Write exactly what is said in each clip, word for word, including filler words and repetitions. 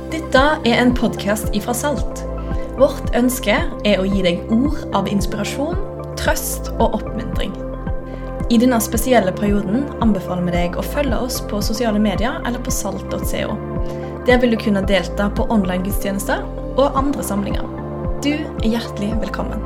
Dette er en podcast ifra Salt. Vårt ønske er å gi deg ord av inspirasjon, trøst og oppmuntring. I denne spesielle perioden anbefaler vi deg å følge oss på sosiale medier eller på salt punktum co. Der vil du kunne delta på online gudstjenester og andre samlinger. Du er hjertelig velkommen.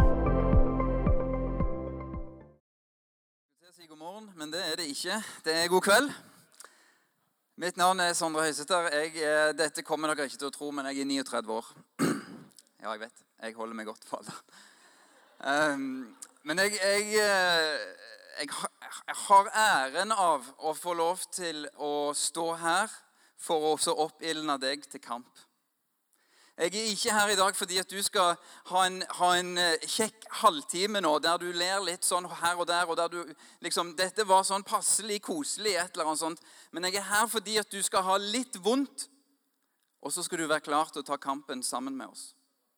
Jeg vil si god morgen, men det er det ikke. Det er god kveld. Mitt navn er Sondre Høyseter. Jeg, dette kommer dere ikke til å tro, men jeg er niogtretti år. Ja, jeg vet. Jeg holder meg godt på alder. Um, men jeg, jeg, jeg, jeg har æren av å få lov til å stå her for å også oppildne deg til kamp. Jeg er ikke her i dag fordi at du skal ha en, ha en kjekk halvtime nå, der du ler litt sånn her og der, og der du liksom, dette var sånn passelig, koselig, et eller annet sånt. Men jeg er her fordi at du skal ha litt vondt, og så skal du være klar til å ta kampen sammen med oss.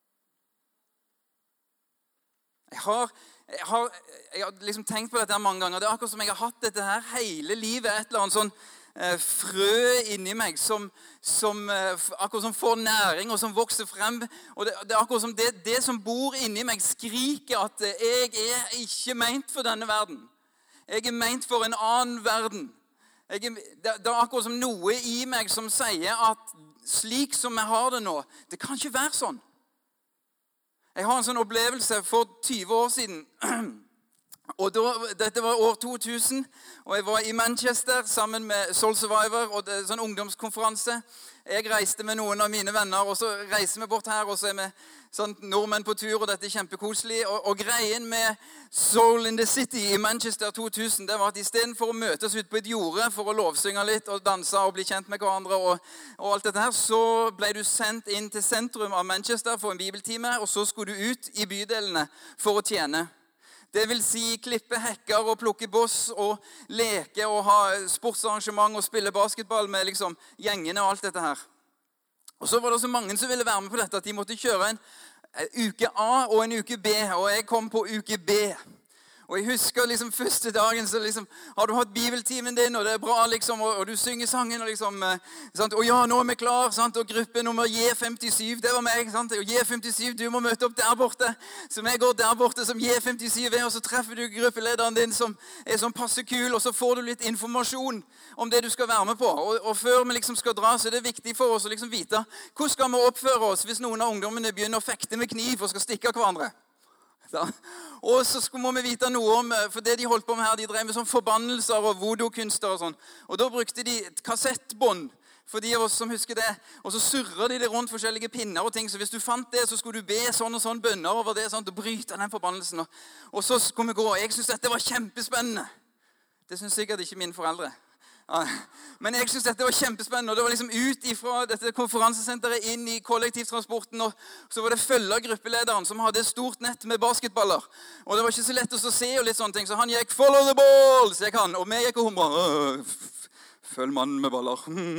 Jeg har, jeg har, jeg har liksom tenkt på dette mange ganger. Det er akkurat som jeg har hatt dette her hele livet, et eller annet sånn eh, frø inni meg, som, som eh, akkurat som får næring og som vokser frem. Og det, det er akkurat som det, det som bor inni meg skriker at jeg er ikke ment for denne verden. Jeg er ment for en annen verden. Jeg er, det, det er akkurat som noe i meg som sier at slik som jeg har det nå, det kan ikke være sånn. Jeg har en sånn opplevelse for tyve år siden, og da, dette var år to tusen, og jeg var i Manchester sammen med Soul Survivor, og det er en sånn ungdomskonferanse. Jeg reiste med noen av mine venner, og så reiser vi bort her, og så er vi sånn nordmenn på tur, og dette er kjempekoselig. Og, og greien med Soul in the City i Manchester to tusen, det var at i stedet for å møtes ut på et jorde, for å lovsynge litt og danse og bli kjent med hverandre og, og alt dette her, så ble du sendt inn til sentrum av Manchester for en bibeltime, og så skulle du ut i bydelene for å tjene. Det vil si klippe hekker og plukke boss og leke og ha sportsarrangement og spille basketball med liksom gjengene og alt dette her. Og så var det så mange som ville være med på dette at de måtte kjøre en uke A og en uke B, og jeg kom på uke B. Og jeg husker liksom første dagen, så liksom, har du hatt bibeltimen din, og det er bra, liksom, og, og du synger sangen, og liksom, sant? Og ja, nå er vi klar, sant? Og gruppe nummer J femtisju, det var meg, sant? Og J femtisju, du må møte opp der borte, så jeg går der borte som J femtisju er, og så treffer du gruppelederen din som er sånn passe kul, og så får du litt informasjon om det du skal være med på. Og, og før vi liksom skal dra, så er det viktig for oss å liksom vite, hvordan skal vi oppføre oss hvis noen av ungdommene begynner å fekte med kniv og skal stikke hverandre? Så. Og så må vi vite noe om, for det de holdt på med her, de drev med sånn forbannelser og voodoo-kunster og sånn. Og da brukte de et kassettbånd, for de av oss som husker det. Og så surrer de det rundt forskjellige pinner og ting. Så hvis du fant det, så skulle du be sånn og sånn bønner over det, sånn, og bryte den forbannelsen. Og så skulle vi gå. Jeg synes dette var kjempespennende. Det synes sikkert ikke mine foreldre. Ja, men jeg synes dette var kjempespennende, og det var liksom ut ifra dette konferansesenteret inn i kollektivtransporten, og så var det følge gruppelederen som hadde et stort nett med basketballer, og det var ikke så lett å se og litt sånne ting, så han gikk follow the ball, så jeg kan, og vi gikk og humret, følg mannen med baller,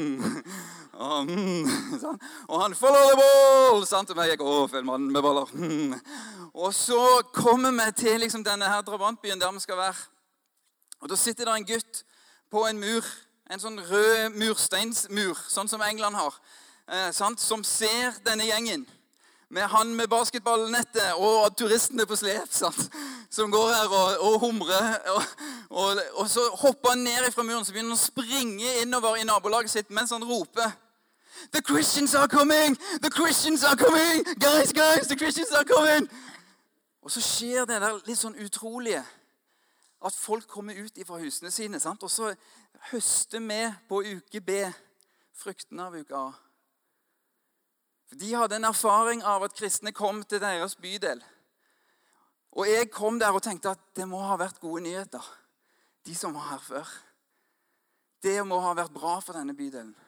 og han follow the ball, sant? Og vi gikk, å, følg mannen med baller, og så kommer vi til liksom denne her drabantbyen der vi skal være, og da sitter der en gutt på en mur, en sånn rød mursteinsmur, sånn som England har, eh, sant? Som ser denne gjengen, med han med basketballnettet og turistene på slep, sant? Som går her og, og humrer, og, og, og så hopper han ned fra muren, så begynner han å springe innover i nabolaget sitt, mens han roper, The Christians are coming! The Christians are coming! Guys, guys, the Christians are coming! Og så skjer det der litt sånn utrolige, at folk kommer ut fra husene sine, sant? Og så høster vi på uke B frukten av uke A. De hadde en erfaring av at kristne kom til deres bydel. Og jeg kom der og tenkte at det må ha vært gode nyheter. De som var her før. Det må ha vært bra for denne bydelen.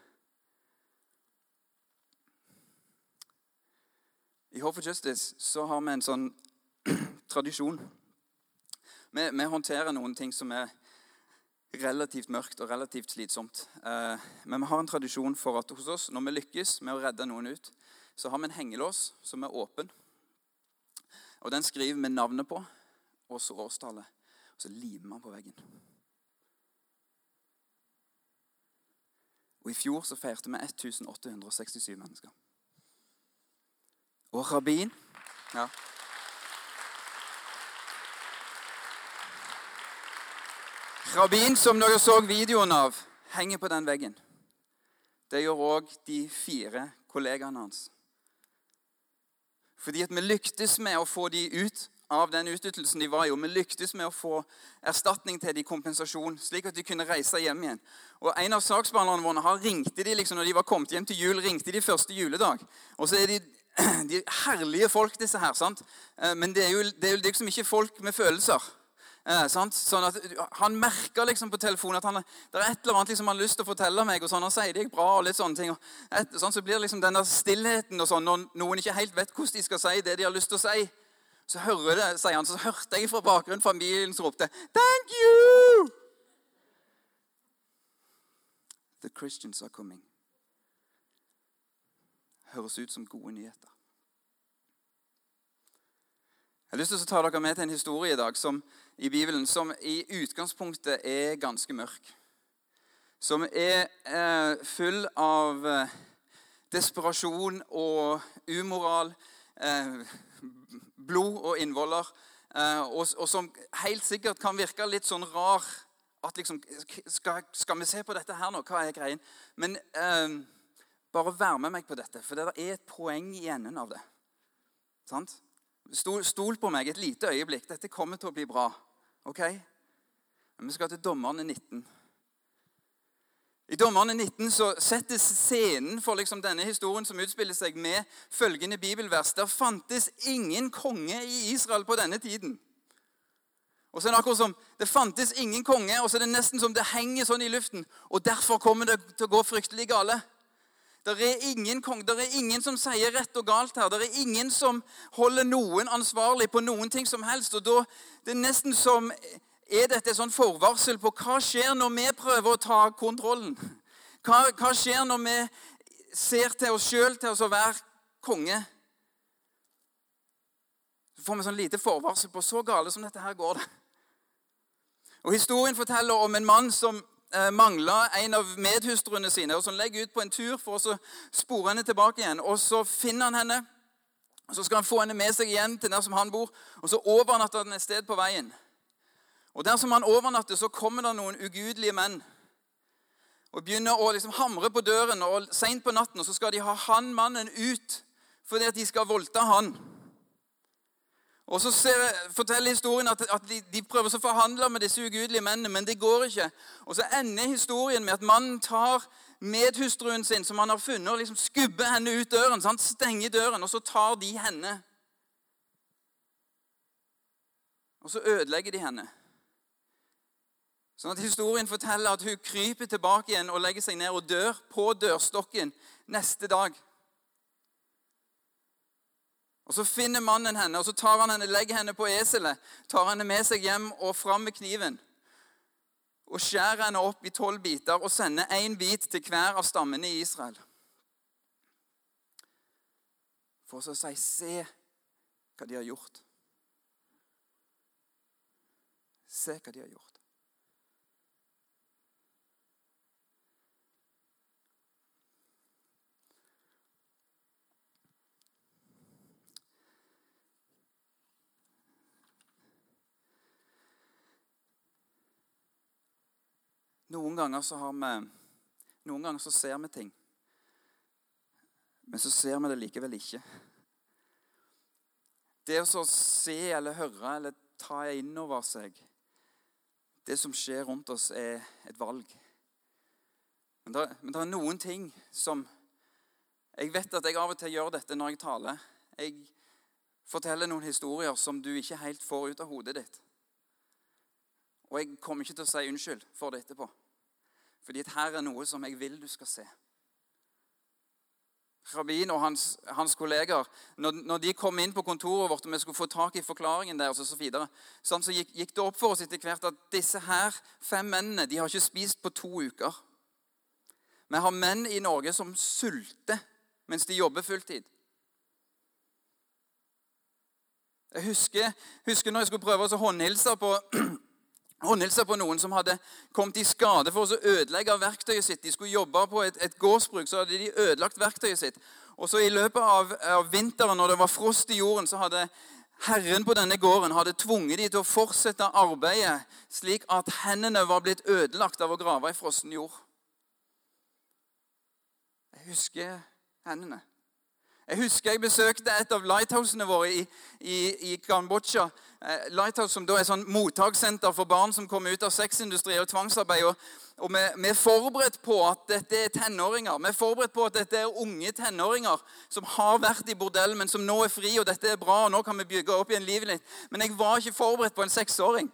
I Hope for Justice så har vi en sånn tradisjon. Vi, vi håndterer noen ting som er relativt mørkt og relativt slitsomt. Eh, men vi har en tradisjon for at hos oss, når vi lykkes med å redde noen ut, så har vi en hengelås som er åpen. Og den skriver vi navnet på, og så årstallet. Og så limer man på veggen. Og i fjor så feirte vi åtte hundre sekstisju mennesker. Og rabbin. Ja. Rabbin, som dere så videoen av, henger på den veggen. Det gjør også de fire kollegaene hans. Fordi at vi lyktes med å få de ut av den utnyttelsen de var i, og vi lyktes med å få erstatning til de, kompensasjon, slik at de kunne reise hjem igjen. Og en av saksbehandlerne våre har ringte de liksom, når de var kommet hjem til jul, ringte de første juledag. Og så er de, de herlige folk, disse her, sant? Men det er jo, det er jo liksom ikke folk med følelser. Eh, sant? Sånn at han merker liksom på telefonen at han, det er et eller annet liksom han har lyst til å fortelle meg, og sånn, han sier det gikk bra og litt sånne ting. Og et, sånn, så blir det liksom denne stillheten og sånn, når noen ikke helt vet hvordan de skal si det de har lyst til å si. Så hører det, sier han, så hørte jeg fra bakgrunnen familien som ropte, «Thank you!» The Christians are coming. Høres ut som gode nyheter. Jeg har lyst til å ta dere med til en historie i dag som, i Bibelen som i utgangspunktet er ganske mørk. Som er eh, full av eh, desperasjon og umoral, eh, blod og innvoller, eh, og, og som helt sikkert kan virke litt sånn rar, at liksom, skal, skal vi se på dette her nå? Hva er greien? Men eh, bare vær med meg på dette, for det er et poeng i enden av det. Sant? Stol, stol på meg et lite øyeblikk. Dette kommer til å bli bra. Ok? Men vi skal til Dommerne nitten. I Dommerne nitten så settes scenen for liksom denne historien som utspiller seg med følgende bibelvers. Der fantes ingen konge i Israel på denne tiden. Og så er det akkurat som, det fantes ingen konge, og så er det nesten som det henger sånn i luften. Og derfor kommer det til å gå fryktelig gale. Det er ingen kong, det er ingen som sier rett og galt her. Det er ingen som holder noen ansvarlig på noen ting som helst. Og da, det er nesten som, er dette et sånn forvarsel på hva skjer når vi prøver å ta kontrollen? Hva, hva skjer når vi ser til oss selv til oss å være konge? Så får vi sånn lite forvarsel på så gale som dette her går det. Og historien forteller om en mann som manglet en av medhustruene sine, og som legger ut på en tur for å spore henne tilbake igjen. Og så finner han henne, og så skal han få henne med seg igjen til der som han bor, og så overnatter han et sted på veien. Og der som han overnatter, så kommer det noen ugudelige menn, og begynner å liksom hamre på døren, og sent på natten, og så skal de ha han mannen ut, fordi at de skal voldta han. Og så ser, forteller historien at, at de, de prøver å forhandle med disse ugudelige mennene, men det går ikke. Og så ender historien med at mannen tar medhustruen sin, som han har funnet, og liksom skubber henne ut døren. Så han stenger døren, og så tar de henne. Og så ødelegger de henne. Sånn at historien forteller at hun kryper tilbake igjen og legger seg ned og dør på dørstokken neste dag. Og så finner mannen henne, og så tar han henne, legger henne på eselet, tar henne med seg hjem og fram med kniven, og skjærer henne opp i tolv biter, og sender en bit til hver av stammene i Israel. For så å si, se hva de har gjort. Se hva de har gjort. Noen ganger så har vi, noen ganger så ser vi ting, men så ser vi det likevel ikke. Det å se eller høre eller ta inn over seg, det som skjer rundt oss er et valg. Men det, men det er noen ting som, jeg vet at jeg av og til gjør dette når jeg taler. Jeg forteller noen historier som du ikke helt får ut av hodet ditt. Og jeg kommer ikke til å si unnskyld for det etterpå. Fordi her er noe som jeg vil du skal se. Rabbin og hans, hans kolleger, når, når de kom inn på kontoret vårt og vi skulle få tak i forklaringen deres og så videre, sånn, så gikk, gikk det opp for oss etter hvert at disse her fem mennene, de har ikke spist på to uker. Vi har menn i Norge som sulter mens de jobber fulltid. Jeg husker, husker når jeg skulle prøve å håndhilse på Og Nils på noen som hadde kommet i skade for å ødelegge verktøyet sitt. De skulle jobbe på et, et gårdsbruk, så hadde de ødelagt verktøyet sitt. Og så i løpet av, av vinteren, når det var frost i jorden, så hadde Herren på denne gården hadde tvunget de til å fortsette arbeidet, slik at hendene var blitt ødelagt av å grave i frossen jord. Jeg husker hendene. Jeg husker jeg besøkte et av lighthousene våre i, i, i Kambodsja. Eh, Lighthouse som da er sånn mottakssenter for barn som kommer ut av sexindustri og tvangsarbeid. Og, og vi, vi er forberedt på at dette er tenåringer. Vi er forberedt på at dette er unge tenåringer som har vært i bordell, men som nå er fri, og dette er bra, og nå kan vi bygge opp igjen livet litt. Men jeg var ikke forberedt på en seksåring.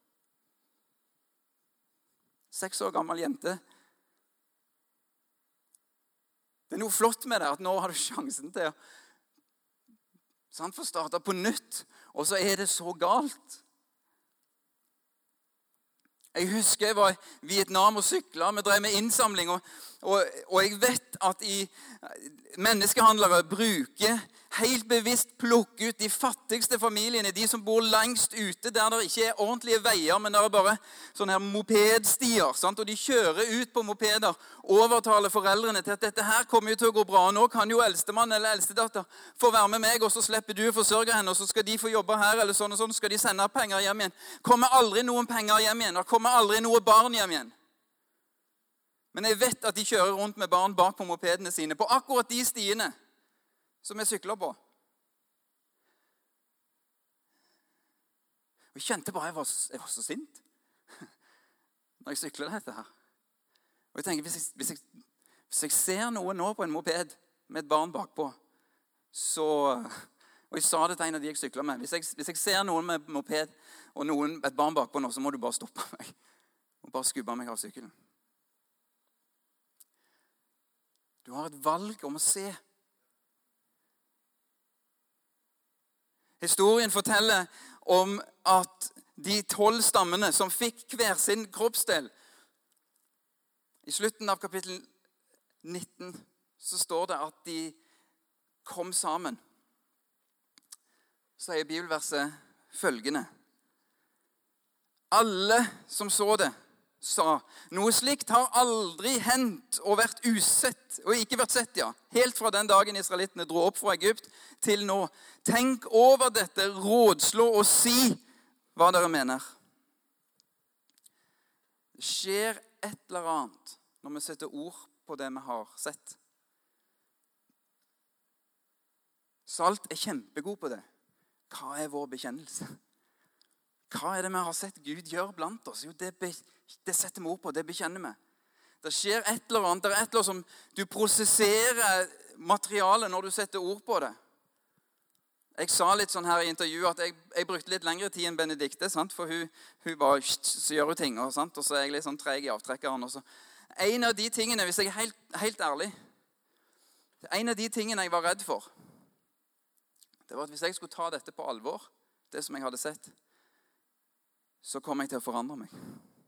Seks år gammel jente. Det er noe flott med det, at nå har du sjansen til å sant, få starte på nytt, og så er det så galt. Jeg husker jeg var i Vietnam og syklet, vi drev med innsamling, og, og, og jeg vet at i menneskehandlere bruker helt bevisst plukke ut de fattigste familiene, de som bor langst ute, der det ikke er ordentlige veier, men der er bare sånne her mopedstier, sant? Og de kjører ut på mopeder, overtaler foreldrene til at dette her kommer jo til å gå bra, og nå kan jo eldstemann eller eldstedatter få være med meg, og så slipper du å forsørge henne, og så skal de få jobbe her, eller sånn og sånn, skal de sende penger hjem igjen. Kommer aldri noen penger hjem igjen, og kommer aldri noe barn hjem igjen. Men jeg vet at de kjører rundt med barn bak på mopedene sine, på akkurat de stiene som jeg sykler på. Og jeg kjente bare jeg var, jeg var så sint når jeg sykler dette her. Og jeg tenker, hvis jeg, hvis, jeg, hvis jeg ser noe nå på en moped med et barn bakpå, så, og jeg sa det til en av de jeg sykler med, hvis jeg, hvis jeg ser noen med moped og noen, et barn bakpå nå, så må du bare stoppe meg og bare skubbe meg av sykkelen. Du har et valg om å se. Historien forteller om at de tolv stammene som fikk hver sin kroppsdel, i slutten av kapittel nitten så står det at de kom sammen. Så sier bibelverset følgende: Alle som så det, sa, noe slikt har aldri hendt og vært usett, og ikke vært sett, ja, helt fra den dagen israelittene dro opp fra Egypt til nå. Tenk over dette, rådslå og si hva dere mener. Det skjer et eller annet når vi setter ord på det vi har sett. Salt er kjempegod på det. Hva er vår bekjennelse? Hva er det vi har sett Gud gjøre blant oss? Jo, det, be, det setter vi ord på, det bekjenner vi. Det skjer et eller annet, det er et eller annet som du prosesserer materialet når du setter ord på det. Jeg sa litt sånn her i intervjuet at jeg, jeg brukte litt lengre tid enn Benedikte, sant? For hun, hun bare så gjør hun ting, og, sant? Og så er jeg litt sånn treg i avtrekkeren. Og så. En av de tingene, hvis jeg er helt, helt ærlig, en av de tingene jeg var redd for, det var at hvis jeg skulle ta dette på alvor, det som jeg hadde sett, så kom jeg til å forandre meg.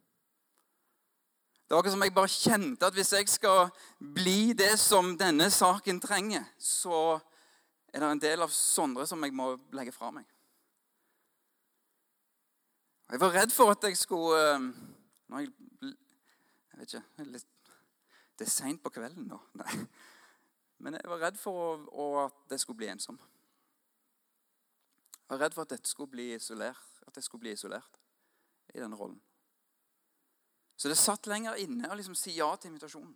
Det var ikke som jeg bare kjente at hvis jeg skal bli det som denne saken trenger, så er det en del av sånne som jeg må legge fra meg. Jeg var redd for at jeg skulle, når jeg, jeg vet ikke, det er sent på kvelden nå, nei. Men jeg var redd for å, at det skulle bli ensom. Jeg var redd for at dette skulle bli isolert, at jeg skulle bli isolert i denne rollen. Så det satt lenger inne å liksom si ja til invitasjonen.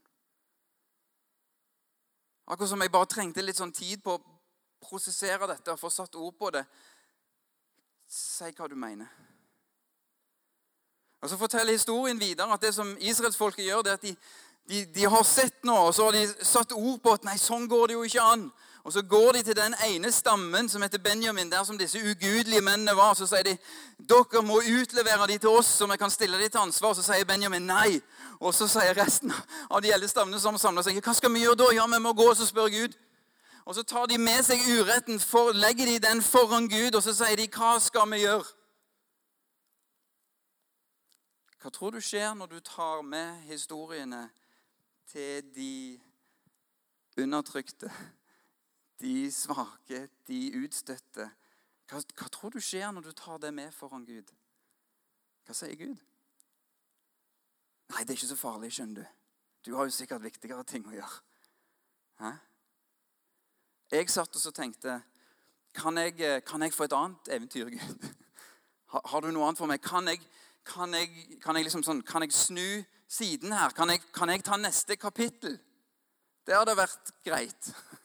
Akkurat som jeg bare trengte litt sånn tid på å prosessere dette og få satt ord på det. Si hva du mener. Og så forteller historien videre at det som Israelsfolket gjør, det er at de, de, de har sett noe, og så har de satt ord på at nei, sånn går det jo ikke an. Og så går de til den ene stammen som heter Benjamin, der som disse ugudelige mennene var. Så sier de, dere må utlevere de til oss, så vi kan stille de til ansvar. Så sier Benjamin nei. Og så sier resten av de eldre stammene som samler seg, hva skal vi gjøre da? Ja, vi må gå og så spørre Gud. Og så tar de med seg uretten, for, legger de den foran Gud, og så sier de, hva skal vi gjøre? Hva tror du skjer når du tar med historiene til de undertrykte, de svake, de utstøtte? Hva, hva tror du skjer når du tar det med foran Gud? Hva sier Gud? Nei, det er ikke så farlig, skjønner du. Du har jo sikkert viktigere ting å gjøre. Hæ? Jeg satt og så tenkte, kan jeg, kan jeg få et annet eventyr, Gud? Har, har du noe annet for meg? Kan jeg, kan jeg, kan jeg, liksom sånn, kan jeg snu siden her? Kan jeg, kan jeg ta neste kapittel? Det hadde vært greit.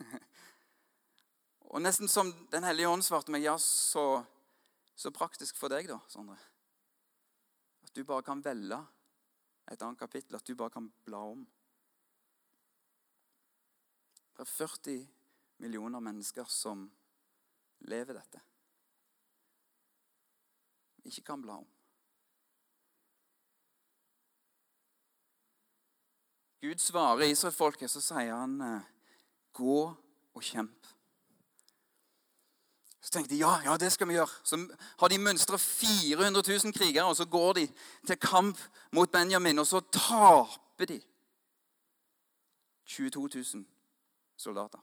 Og nesten som Den hellige ånd svarte meg, ja, så, så praktisk for deg da, Sondre. At du bare kan velge et annet kapittel, at du bare kan bla om. Det er førti millioner mennesker som lever dette. Ikke kan bla om. Gud svarer Israelfolket, så sier han, gå og kjemp. Så tenkte de, ja, ja, det skal vi gjøre. Så har de mønstret fire hundre tusen krigere, og så går de til kamp mot Benjamin, og så taper de tjueto tusen soldater.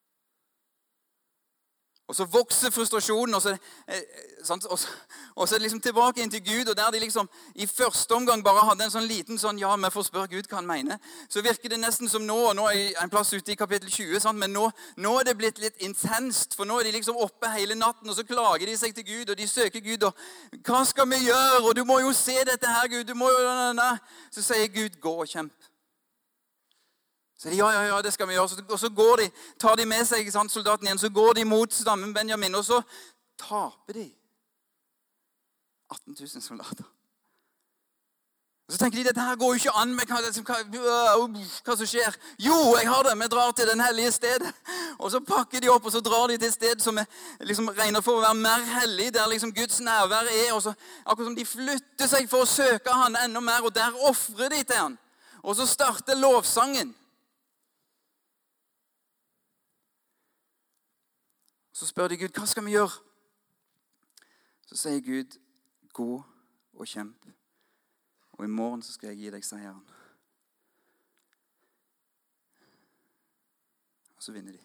Og så vokser frustrasjonen, og så, eh, sant? Og så, og så er det liksom tilbake inn til Gud, og der de liksom i første omgang bare hadde en sånn liten sånn, ja, vi får spørre Gud hva han mener, så virker det nesten som nå, og nå er en plass ute i kapittel tjue, sant? Men nå, nå er det blitt litt intenst, for nå er de liksom oppe hele natten, og så klager de seg til Gud, og de søker Gud, og hva skal vi gjøre? Og du må jo se dette her, Gud, du må jo, så sier Gud, gå og kjemp. Så de, ja, ja, ja, det skal vi gjøre. Og så går de, tar de med seg sant, soldaten igjen, så går de mot stammen Benjamin, og så taper de atten tusen soldater. Og så tenker de, dette her går jo ikke an med hva, hva, hva som skjer. Jo, jeg har det, vi drar til den hellige stedet. Og så pakker de opp, og så drar de til et sted som er liksom regnet for å være mer hellig, der liksom Guds nærvær er, og så akkurat som de flytter seg for å søke han enda mer, og der offrer de til han. Og så starter lovsangen. Så spør de Gud, hva skal vi gjøre? Så sier Gud, gå og kjemp. Og i morgen så skal jeg gi deg seieren. Og så vinner de.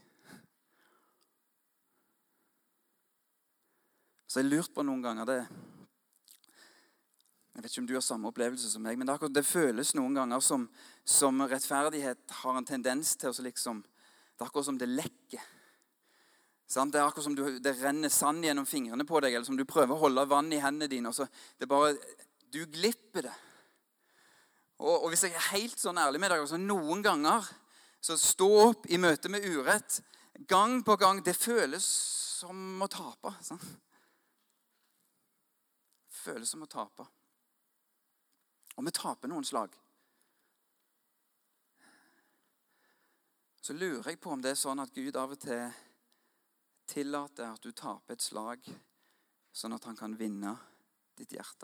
Så jeg lurt på noen ganger det. Jeg vet ikke om du har samme opplevelse som meg, men det, akkurat, det føles noen ganger som, som rettferdighet har en tendens til å liksom, det er akkurat som det lekker. Det er akkurat som du, det renner sand gjennom fingrene på deg, eller som du prøver å holde vann i hendene dine, og så det er bare, du glipper det. Og, og hvis jeg er helt sånn ærlig med deg, så noen ganger, så stå opp i møte med urett, gang på gang, det føles som å tape. Sant? Det føles som å tape. Og vi taper noen slag. Så lurer jeg på om det er sånn at Gud av og til tillater at du taper et slag, sånn at han kan vinne ditt hjerte.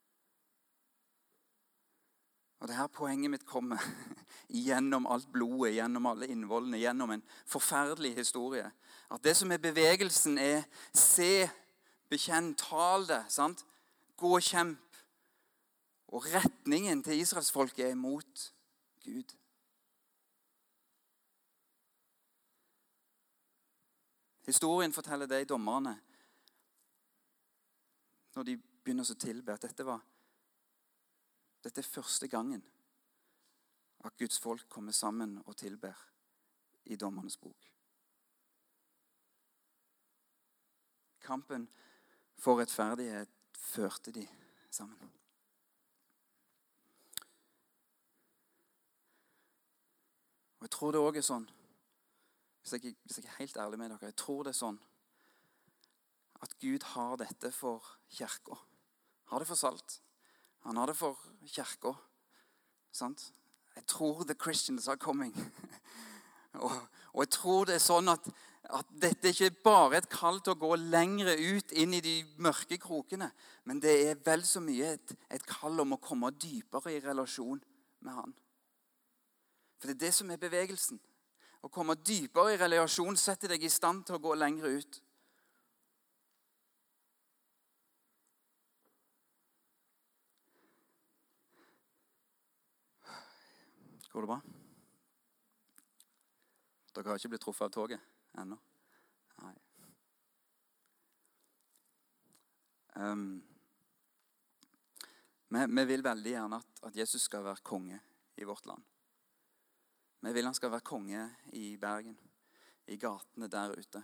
Og det her poenget mitt kommer gjennom alt blodet, gjennom alle innvollene, gjennom en forferdelig historie. At det som er bevegelsen er se, bekjenn, tal det, sant? Gå og kjemp. Og retningen til Israelsfolket er mot Gud. Historien forteller det i dommerne, når de begynner å tilbe, at dette var dette er første gangen at Guds folk kommer sammen og tilber i dommernes bok. Kampen for rettferdighet førte de sammen. Og jeg tror det også er sånn, Hvis jeg, hvis jeg er helt ærlig med dere, jeg tror det er sånn at Gud har dette for kirka. Har det for salt. Han har det for kirka. Sant? Jeg tror the Christians are coming. og, og jeg tror det er sånn at, at dette ikke er bare et kall til å gå lengre ut inn i de mørke krokene, men det er vel så mye et, et kall om å komme dypere i relasjon med han. For det er det som er bevegelsen. Å komme dypere i relasjon setter deg i stand til å gå lengre ut. Går det bra? Dere har ikke blitt truffet av toget ennå? Nei. Um, Vi, vi vil veldig gjerne at, at Jesus skal være konge i vårt land. Vi vil han skal være konge i Bergen, i gatene der ute.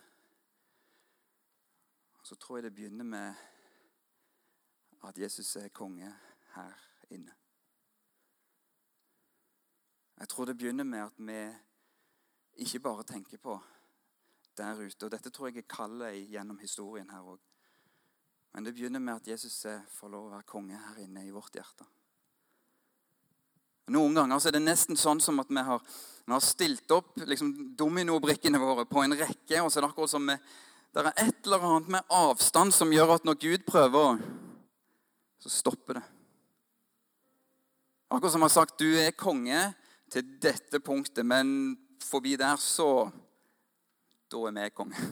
Så tror jeg det begynner med at Jesus er konge her inne. Jeg tror det begynner med at vi ikke bare tenker på der ute, og dette tror jeg er kallet gjennom historien her også. Men det begynner med at Jesus får lov å være konge her inne i vårt hjerte. Noen ganger så er det nesten sånn som at vi har, vi har stilt opp liksom, dominobrikkene våre på en rekke, og så er det akkurat som vi, det er et eller annet med avstand som gjør at når Gud prøver, så stopper det. Akkurat som han har sagt, du er konge til dette punktet, men forbi der så, da er vi konge.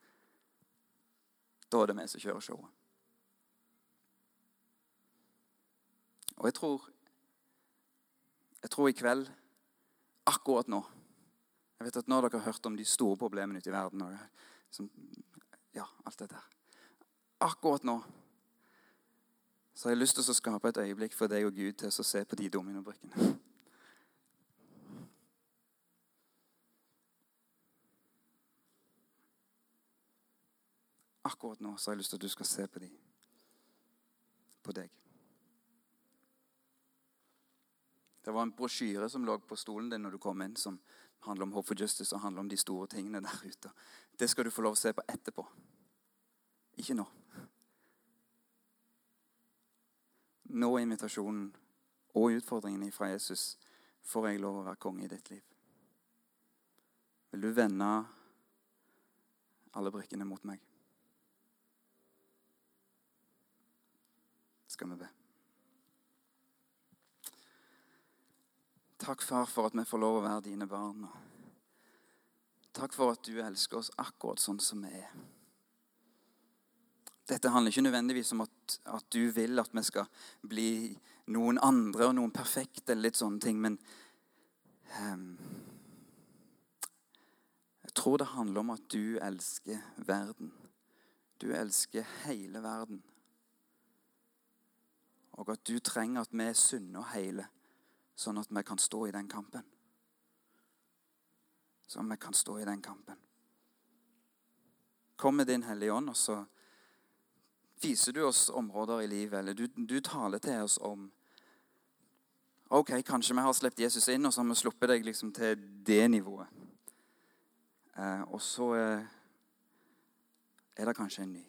Da er det vi som kjører showet. Og jeg tror, jeg tror i kveld, akkurat nå, jeg vet at nå har dere hørt om de store problemene ute i verden, og som, ja, alt det der. Akkurat nå, så har jeg lyst til å skape et øyeblikk for deg og Gud til å se på de dominobrikkene. Akkurat nå så har jeg lyst til at du skal se på de, på deg. Det var en brosjyre som lå på stolen din når du kom inn, som handler om Hope for Justice og handler om de store tingene der ute. Det skal du få lov å se på etterpå. Ikke nå. Nå er invitasjonen og utfordringen fra Jesus får jeg lov å være konge i ditt liv. Vil du vende alle brikkene mot meg? Skal vi be. Takk, far, for at vi får lov å være dine barn. Takk for at du elsker oss akkurat sånn som vi er. Dette handler ikke nødvendigvis om at, at du vil at vi skal bli noen andre og noen perfekte eller litt sånne ting, men um, jeg tror det handler om at du elsker verden. Du elsker hele verden. Og at du trenger at vi er sunne og hele, sånn at vi kan stå i den kampen. Sånn at vi kan stå i den kampen. Kom med din Hellige Ånd, og så viser du oss områder i livet, eller du, du taler til oss om, ok, kanskje vi har slept Jesus inn, og så har vi sluppet deg liksom til det nivået. Eh, og så eh, er det kanskje en ny.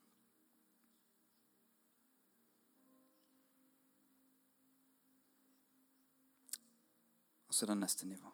Og så er det neste nivå.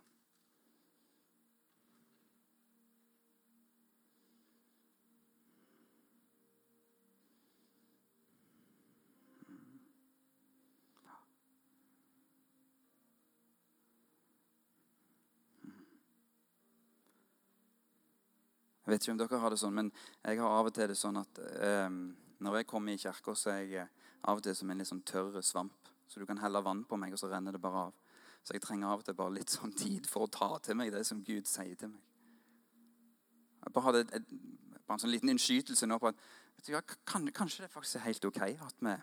Jeg vet ikke om dere har det sånn, men jeg har av og til det sånn at eh, når jeg kommer i kirka, så er jeg av og til som en litt sånn tørre svamp. Så du kan helle vann på meg, og så renner det bare av. Så jeg trenger av og til bare litt sånn tid for å ta til meg det som Gud sier til meg. Jeg bare hadde et, et, bare en sånn liten innskytelse nå på at vet du, ja, kan, kanskje det faktisk er helt ok at vi,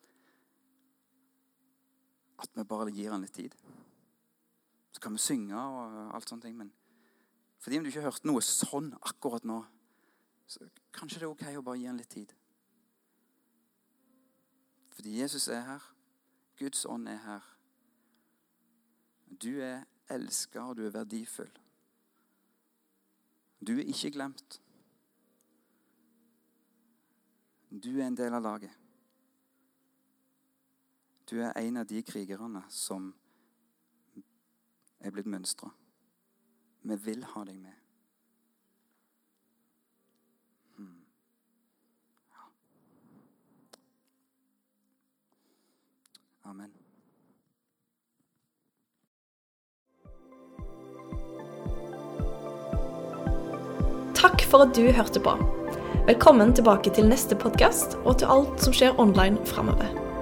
at vi bare gir han litt tid. Så kan vi synge og alt sånne ting, men fordi om du ikke har hørt noe sånn akkurat nå, så kanskje det er ok å bare gi han litt tid. Fordi Jesus er her. Guds ånd er her. Du er elsket, og du er verdifull. Du er ikke glemt. Du er en del av laget. Du er en av de krigerne som er blitt mønstret. Vi vil ha deg med. Hmm. Ja. Amen. Takk for at du hørte på. Velkommen tilbake til neste podcast og til alt som skjer online fremover.